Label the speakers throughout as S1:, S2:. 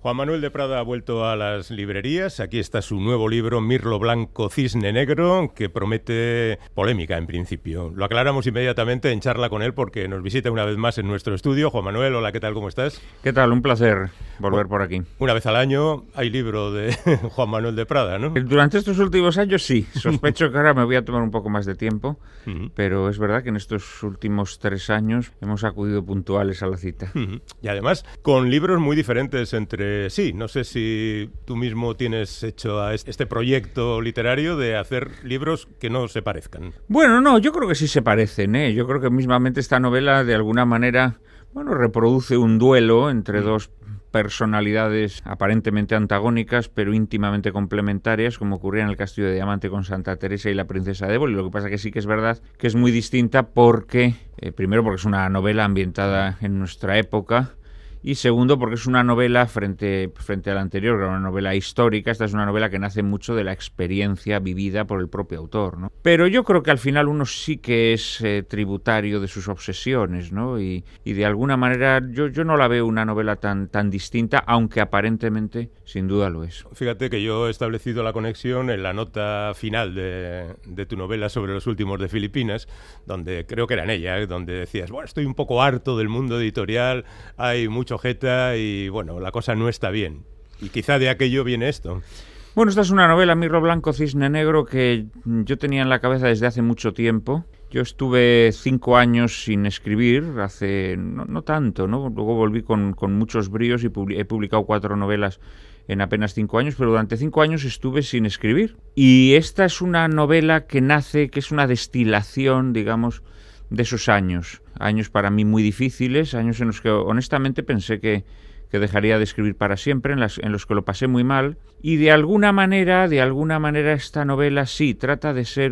S1: Juan Manuel de Prada ha vuelto a las librerías. Aquí está su nuevo libro, Mirlo Blanco, Cisne Negro, que promete polémica en principio. Lo aclaramos inmediatamente en charla con él porque nos visita una vez más en nuestro estudio. Juan Manuel, hola, ¿qué tal? ¿Cómo estás?
S2: ¿Qué tal? Un placer volver por aquí.
S1: Una vez al año hay libro de Juan Manuel de Prada, ¿no?
S2: Durante estos últimos años sí. Sospecho que ahora me voy a tomar un poco más de tiempo, pero es verdad que en estos últimos 3 años hemos acudido puntuales a la cita.
S1: Y además con libros muy diferentes entre sí. No sé si tú mismo tienes hecho a este proyecto literario de hacer libros que no se parezcan.
S2: Bueno, no, yo creo que sí se parecen, ¿eh? Yo creo que mismamente esta novela de alguna manera, reproduce un duelo entre dos personalidades aparentemente antagónicas, pero íntimamente complementarias, como ocurría en El Castillo de Diamante con Santa Teresa y la Princesa de Éboli. Lo que pasa que sí que es verdad que es muy distinta porque, primero porque es una novela ambientada en nuestra época, y segundo, porque es una novela frente a la anterior, que era una novela histórica. Esta es una novela que nace mucho de la experiencia vivida por el propio autor, ¿no? Pero yo creo que al final uno sí que es tributario de sus obsesiones, ¿no? Y de alguna manera yo no la veo una novela tan distinta, aunque aparentemente sin duda lo es.
S1: Fíjate que yo he establecido la conexión en la nota final de tu novela sobre los últimos de Filipinas, donde creo que era en ella, donde decías, bueno, estoy un poco harto del mundo editorial, hay mucho jeta y bueno, la cosa no está bien. Y quizá de aquello viene esto.
S2: Bueno, esta es una novela, Mirlo Blanco, Cisne Negro, que yo tenía en la cabeza desde hace mucho tiempo. Yo estuve 5 años sin escribir, hace no tanto, ¿no? Luego volví con muchos bríos y he publicado 4 novelas en apenas 5 años, pero durante 5 años estuve sin escribir. Y esta es una novela que es una destilación, digamos, de esos años para mí muy difíciles, años en los que honestamente pensé que dejaría de escribir para siempre, en los que lo pasé muy mal, y de alguna manera esta novela sí trata de ser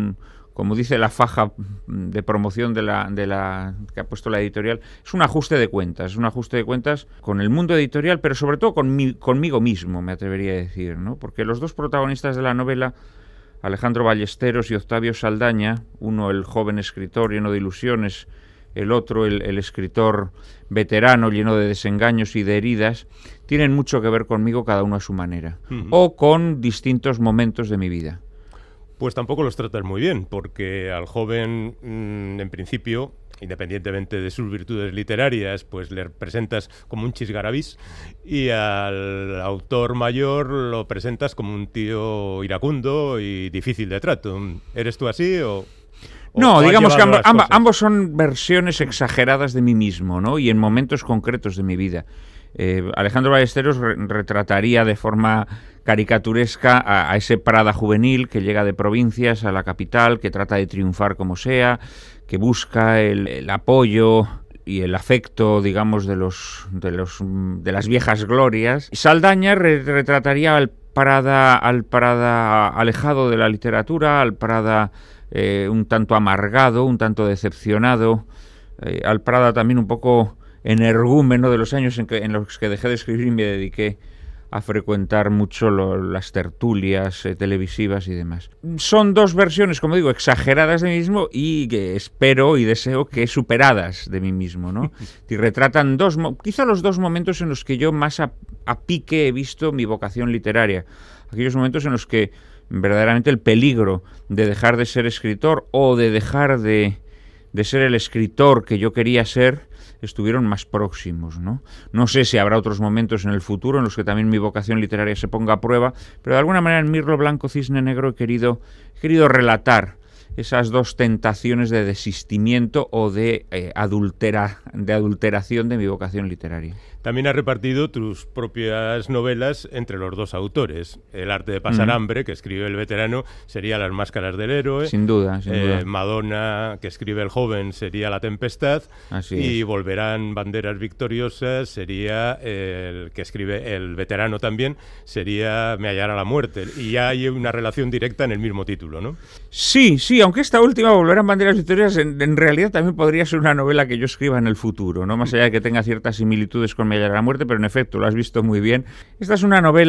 S2: como dice la faja de promoción de la que ha puesto la editorial, es un ajuste de cuentas con el mundo editorial, pero sobre todo conmigo mismo, me atrevería a decir, ¿no? Porque los dos protagonistas de la novela, Alejandro Ballesteros y Octavio Saldaña, uno el joven escritor lleno de ilusiones, el otro el escritor veterano lleno de desengaños y de heridas, tienen mucho que ver conmigo, cada uno a su manera, o con distintos momentos de mi vida.
S1: Pues tampoco los tratas muy bien, porque al joven, en principio, independientemente de sus virtudes literarias, pues le presentas como un chisgarabís, y al autor mayor lo presentas como un tío iracundo y difícil de trato. ¿Eres tú así o...?
S2: No, digamos que ambos son versiones exageradas de mí mismo, ¿no? Y en momentos concretos de mi vida. Alejandro Ballesteros retrataría de forma caricaturesca a ese Prada juvenil que llega de provincias a la capital, que trata de triunfar como sea, que busca el apoyo y el afecto, digamos, de las viejas glorias. Saldaña retrataría al Prada alejado de la literatura, al Prada un tanto amargado, un tanto decepcionado, al Prada también un poco energúmeno de los años en los que dejé de escribir y me dediqué a frecuentar mucho las tertulias televisivas y demás. Son dos versiones, como digo, exageradas de mí mismo y que espero y deseo que superadas de mí mismo, ¿no? Y retratan quizá los 2 momentos en los que yo más a pique he visto mi vocación literaria. Aquellos momentos en los que verdaderamente el peligro de dejar de ser escritor o de dejar de ser el escritor que yo quería ser estuvieron más próximos, ¿no? No sé si habrá otros momentos en el futuro en los que también mi vocación literaria se ponga a prueba, pero de alguna manera en Mirlo Blanco, Cisne Negro he querido relatar esas 2 tentaciones de desistimiento o de adulteración de mi vocación literaria.
S1: También has repartido tus propias novelas entre los 2 autores. El arte de pasar hambre, que escribe el veterano, sería Las máscaras del héroe.
S2: Sin duda.
S1: Madonna, que escribe el joven, sería La tempestad. Y Volverán banderas victoriosas, sería el que escribe el veterano también, sería Me hallará la muerte. Y ya hay una relación directa en el mismo título, ¿no?
S2: Sí, aunque esta última, Volverán banderas victoriosas, en realidad también podría ser una novela que yo escriba en el futuro, ¿no? Más allá de que tenga ciertas similitudes con Me hallará la muerte, pero en efecto, lo has visto muy bien. Esta es una novela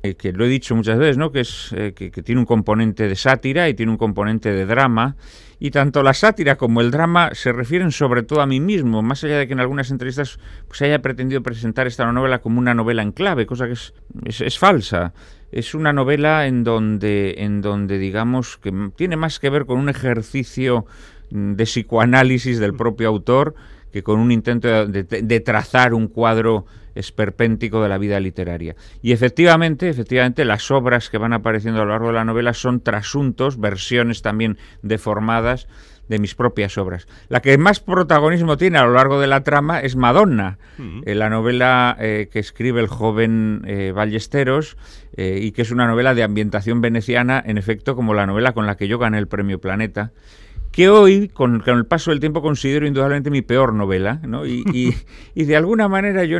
S2: que lo he dicho muchas veces, ¿no? Que tiene un componente de sátira y tiene un componente de drama, y tanto la sátira como el drama se refieren sobre todo a mí mismo, más allá de que en algunas entrevistas pues haya pretendido presentar esta novela como una novela en clave, cosa que es falsa. Es una novela en donde digamos que tiene más que ver con un ejercicio de psicoanálisis del propio autor que con un intento de trazar un cuadro esperpéntico de la vida literaria. Y efectivamente, las obras que van apareciendo a lo largo de la novela son trasuntos, versiones también deformadas de mis propias obras. La que más protagonismo tiene a lo largo de la trama es Madonna, la novela que escribe el joven Ballesteros, y que es una novela de ambientación veneciana, en efecto, como la novela con la que yo gané el Premio Planeta, que hoy, con el paso del tiempo, considero indudablemente mi peor novela, ¿no? Y de alguna manera yo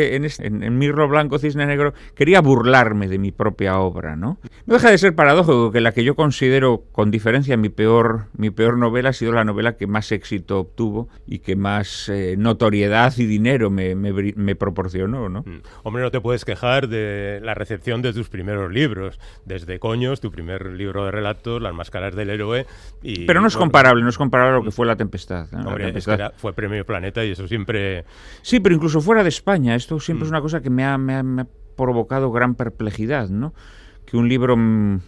S2: en Mirlo Blanco, Cisne Negro, quería burlarme de mi propia obra, ¿no? No deja de ser paradójico que la que yo considero, con diferencia, mi peor novela ha sido la novela que más éxito obtuvo y que más notoriedad y dinero me proporcionó, ¿no?
S1: Hombre, no te puedes quejar de la recepción de tus primeros libros, desde Coños, tu primer libro de relatos, Las máscaras del héroe, y...
S2: Pero no es comparable a lo que fue La Tempestad, ¿no?
S1: Hombre,
S2: La Tempestad
S1: fue Premio Planeta y eso siempre...
S2: Sí, pero incluso fuera de España, esto siempre es una cosa que me ha provocado gran perplejidad, ¿no? Que un libro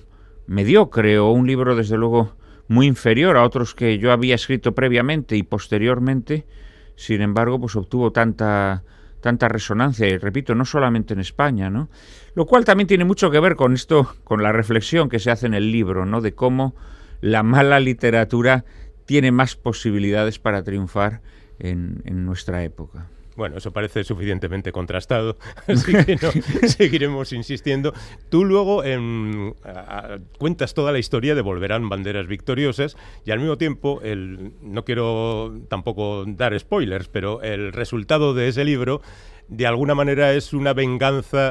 S2: mediocre o un libro, desde luego, muy inferior a otros que yo había escrito previamente y posteriormente, sin embargo, pues obtuvo tanta resonancia, y repito, no solamente en España, ¿no? Lo cual también tiene mucho que ver con esto, con la reflexión que se hace en el libro, ¿no? De cómo la mala literatura tiene más posibilidades para triunfar en nuestra época.
S1: Bueno, eso parece suficientemente contrastado, así que no seguiremos insistiendo. Tú luego cuentas toda la historia de Volverán banderas victoriosas y al mismo tiempo, no quiero tampoco dar spoilers, pero el resultado de ese libro de alguna manera es una venganza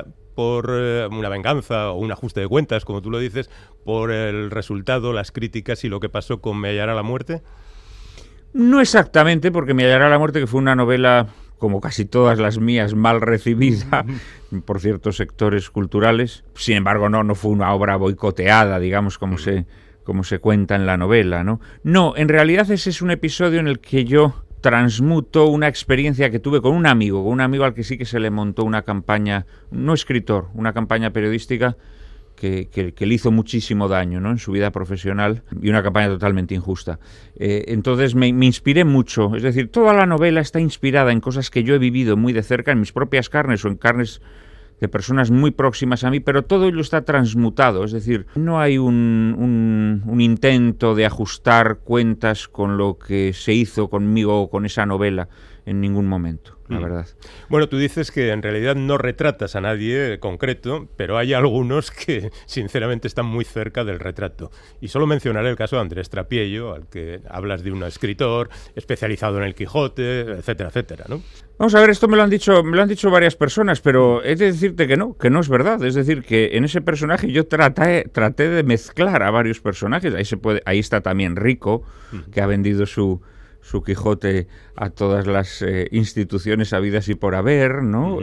S1: o un ajuste de cuentas, como tú lo dices, por el resultado, las críticas y lo que pasó con Me hallará la muerte.
S2: No exactamente, porque Me hallará la muerte, que fue una novela, como casi todas las mías, mal recibida por ciertos sectores culturales. Sin embargo, no fue una obra boicoteada, digamos, como se cuenta en la novela, ¿no? No, en realidad ese es un episodio en el que yo transmuto una experiencia que tuve con un amigo al que sí que se le montó una campaña, no escritor, una campaña periodística que le hizo muchísimo daño, ¿no? En su vida profesional, y una campaña totalmente injusta. Entonces me inspiré mucho, es decir, toda la novela está inspirada en cosas que yo he vivido muy de cerca, en mis propias carnes o en carnes de personas muy próximas a mí, pero todo ello está transmutado, es decir, no hay un intento de ajustar cuentas con lo que se hizo conmigo o con esa novela en ningún momento, la verdad.
S1: Bueno, tú dices que en realidad no retratas a nadie concreto, pero hay algunos que sinceramente están muy cerca del retrato. Y solo mencionaré el caso de Andrés Trapiello, al que hablas de un escritor especializado en el Quijote, etcétera, etcétera, ¿no?
S2: Vamos a ver, esto me lo han dicho varias personas, pero he de decirte que no es verdad. Es decir, que en ese personaje yo traté de mezclar a varios personajes. Ahí está también Rico, que ha vendido su Quijote a todas las instituciones habidas y por haber, ¿no?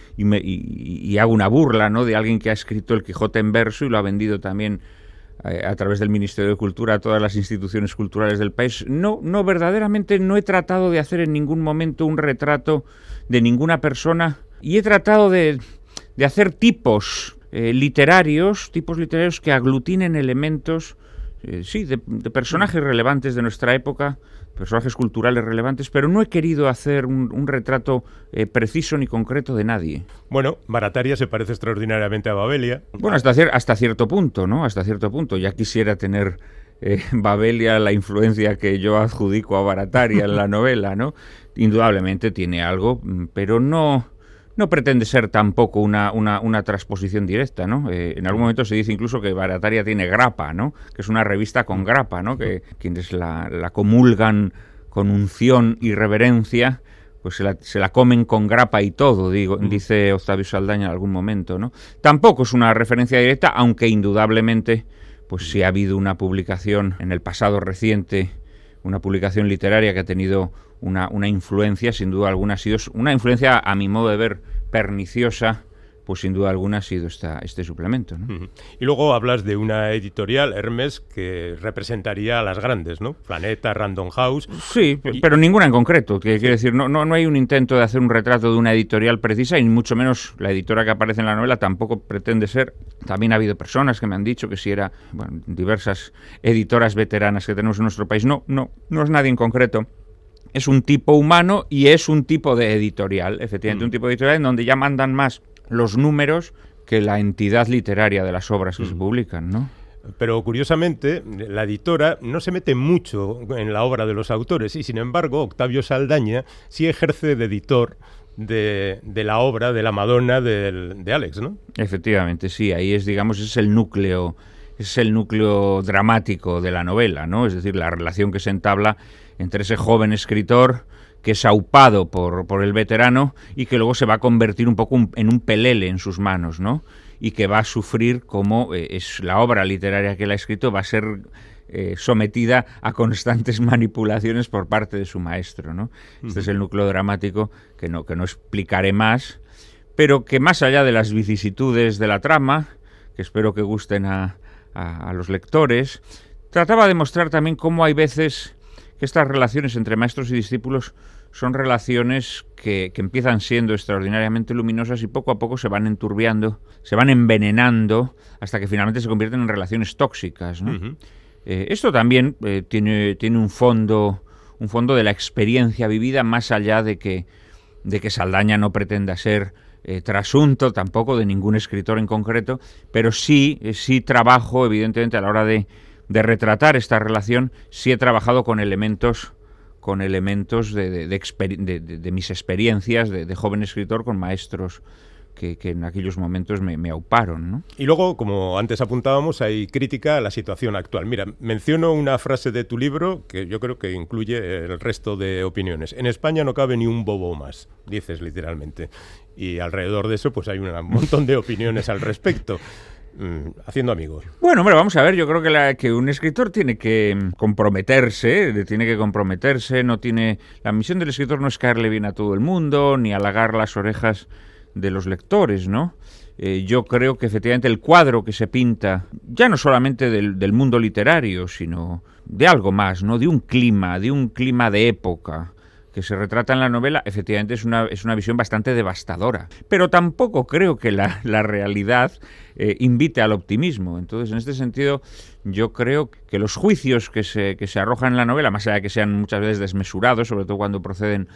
S2: Y hago una burla, ¿no?, de alguien que ha escrito el Quijote en verso y lo ha vendido también a través del Ministerio de Cultura a todas las instituciones culturales del país. No, verdaderamente no he tratado de hacer en ningún momento un retrato de ninguna persona, y he tratado de hacer tipos literarios que aglutinen elementos, de personajes relevantes de nuestra época, personajes culturales relevantes, pero no he querido hacer un retrato preciso ni concreto de nadie.
S1: Bueno, Barataria se parece extraordinariamente a Babelia.
S2: Bueno, hasta cierto punto, ¿no? Hasta cierto punto. Ya quisiera tener Babelia la influencia que yo adjudico a Barataria en la novela, ¿no? Indudablemente tiene algo, pero no pretende ser tampoco una transposición directa, ¿no? En algún momento se dice incluso que Barataria tiene grapa, ¿no? Que es una revista con grapa, ¿no? Que quienes la comulgan con unción y reverencia, pues se la comen con grapa y todo, dice Octavio Saldaña en algún momento, ¿no? Tampoco es una referencia directa, aunque indudablemente pues sí ha habido una publicación en el pasado reciente, una publicación literaria que ha tenido una influencia, sin duda alguna, ha sido una influencia, a mi modo de ver, perniciosa pues sin duda alguna ha sido este suplemento, ¿no?
S1: Uh-huh. Y luego hablas de una editorial, Hermes, que representaría a las grandes, ¿no? Planeta, Random House...
S2: Sí, pero ninguna en concreto. Quiere decir, no hay un intento de hacer un retrato de una editorial precisa, y mucho menos la editora que aparece en la novela tampoco pretende ser. También ha habido personas que me han dicho que si era... Bueno, diversas editoras veteranas que tenemos en nuestro país. No es nadie en concreto. Es un tipo humano y es un tipo de editorial, efectivamente, un tipo de editorial en donde ya mandan más los números que la entidad literaria de las obras que se publican, ¿no?
S1: Pero curiosamente, la editora no se mete mucho en la obra de los autores y, sin embargo, Octavio Saldaña sí ejerce de editor de la obra de la Madonna de Alex, ¿no?
S2: Efectivamente, sí, ahí es el núcleo dramático de la novela, ¿no? Es decir, la relación que se entabla entre ese joven escritor que es aupado por el veterano y que luego se va a convertir un poco en un pelele en sus manos, ¿no? Y que va a sufrir como es la obra literaria que él ha escrito, va a ser sometida a constantes manipulaciones por parte de su maestro, ¿no? Uh-huh. Este es el núcleo dramático que no explicaré más, pero que más allá de las vicisitudes de la trama, que espero que gusten a los lectores, trataba de mostrar también cómo hay veces que estas relaciones entre maestros y discípulos son relaciones que empiezan siendo extraordinariamente luminosas y poco a poco se van enturbiando, se van envenenando hasta que finalmente se convierten en relaciones tóxicas, ¿no? Uh-huh. Esto también tiene un fondo de la experiencia vivida, más allá de que Saldaña no pretenda ser trasunto tampoco de ningún escritor en concreto, pero sí trabajo, evidentemente, a la hora de retratar esta relación, sí he trabajado con elementos de mis experiencias de joven escritor con maestros que en aquellos momentos me auparon, ¿no?
S1: Y luego, como antes apuntábamos, hay crítica a la situación actual. Mira, menciono una frase de tu libro que yo creo que incluye el resto de opiniones. En España no cabe ni un bobo más, dices literalmente. Y alrededor de eso pues hay un montón de opiniones al respecto. Haciendo amigos.
S2: Bueno, hombre, vamos a ver, yo creo que un escritor tiene que comprometerse, la misión del escritor no es caerle bien a todo el mundo, ni halagar las orejas de los lectores, ¿no? Yo creo que efectivamente el cuadro que se pinta, ya no solamente del mundo literario, sino de algo más, ¿no? De un clima de época que se retrata en la novela, efectivamente es una visión bastante devastadora. Pero tampoco creo que la realidad invite al optimismo. Entonces, en este sentido, yo creo que los juicios que se arrojan en la novela, más allá de que sean muchas veces desmesurados, sobre todo cuando proceden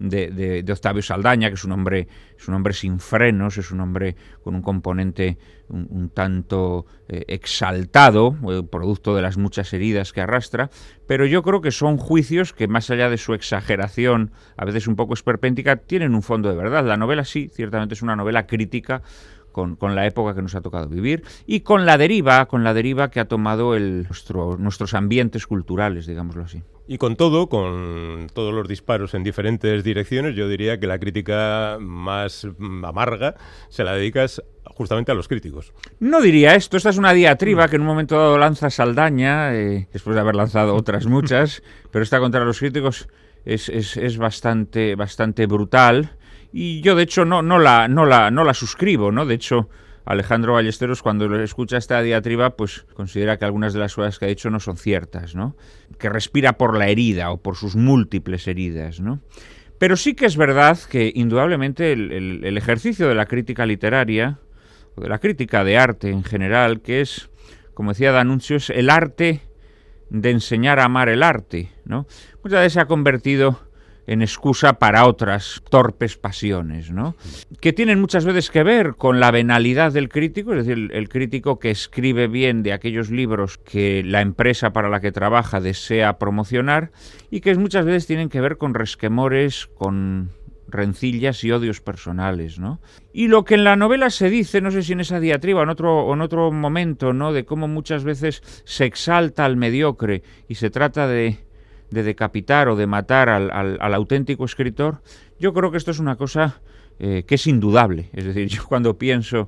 S2: de Octavio Saldaña, que es un hombre sin frenos, es un hombre con un componente un tanto exaltado, producto de las muchas heridas que arrastra, pero yo creo que son juicios que, más allá de su exageración, a veces un poco esperpéntica, tienen un fondo de verdad. La novela sí, ciertamente es una novela crítica con la época que nos ha tocado vivir y con la deriva que ha tomado nuestros ambientes culturales, digámoslo así.
S1: Y con todos los disparos en diferentes direcciones, yo diría que la crítica más amarga se la dedicas justamente a los críticos.
S2: No diría esto, esta es una diatriba que en un momento dado lanza Saldaña, después de haber lanzado otras muchas, pero esta contra los críticos es bastante brutal. Y yo, de hecho, no la suscribo, ¿no? De hecho, Alejandro Ballesteros, cuando escucha esta diatriba, pues considera que algunas de las cosas que ha dicho no son ciertas, ¿no? Que respira por la herida o por sus múltiples heridas, ¿no? Pero sí que es verdad que, indudablemente, el ejercicio de la crítica literaria, o de la crítica de arte en general, que es, como decía D'Annunzio, es el arte de enseñar a amar el arte, ¿no? Muchas veces se ha convertido en excusa para otras torpes pasiones, ¿no? Que tienen muchas veces que ver con la venalidad del crítico, es decir, el crítico que escribe bien de aquellos libros que la empresa para la que trabaja desea promocionar y que muchas veces tienen que ver con resquemores, con rencillas y odios personales, ¿no? Y lo que en la novela se dice, no sé si en esa diatriba o en otro momento, ¿no? De cómo muchas veces se exalta al mediocre y se trata de decapitar o de matar al auténtico escritor, yo creo que esto es una cosa que es indudable. Es decir, yo cuando pienso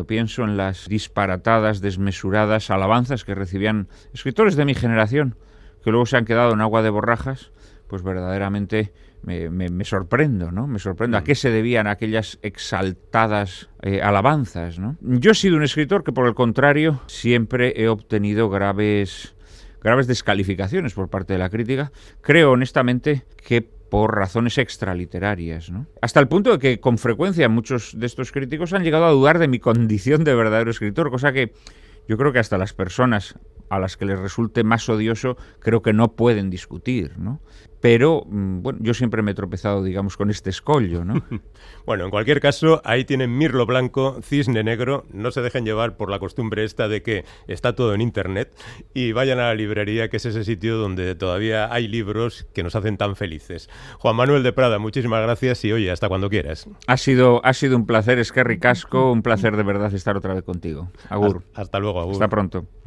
S2: en las disparatadas, desmesuradas alabanzas que recibían escritores de mi generación, que luego se han quedado en agua de borrajas, pues verdaderamente me sorprendo, ¿no? Me sorprendo. ¿A qué se debían aquellas exaltadas alabanzas, ¿no? Yo he sido un escritor que, por el contrario, siempre he obtenido graves descalificaciones por parte de la crítica. Creo, honestamente, que por razones extraliterarias, ¿no? Hasta el punto de que, con frecuencia, muchos de estos críticos han llegado a dudar de mi condición de verdadero escritor, cosa que yo creo que hasta las personas a las que les resulte más odioso creo que no pueden discutir, ¿no? Pero, bueno, yo siempre me he tropezado, digamos, con este escollo, ¿no?
S1: Bueno, en cualquier caso, ahí tienen mirlo blanco, cisne negro. No se dejen llevar por la costumbre esta de que está todo en Internet y vayan a la librería, que es ese sitio donde todavía hay libros que nos hacen tan felices. Juan Manuel de Prada, muchísimas gracias y, oye, hasta cuando quieras.
S2: Ha sido un placer, Esquerri Casco, un placer de verdad estar otra vez contigo. Agur.
S1: Hasta luego, agur.
S2: Hasta pronto.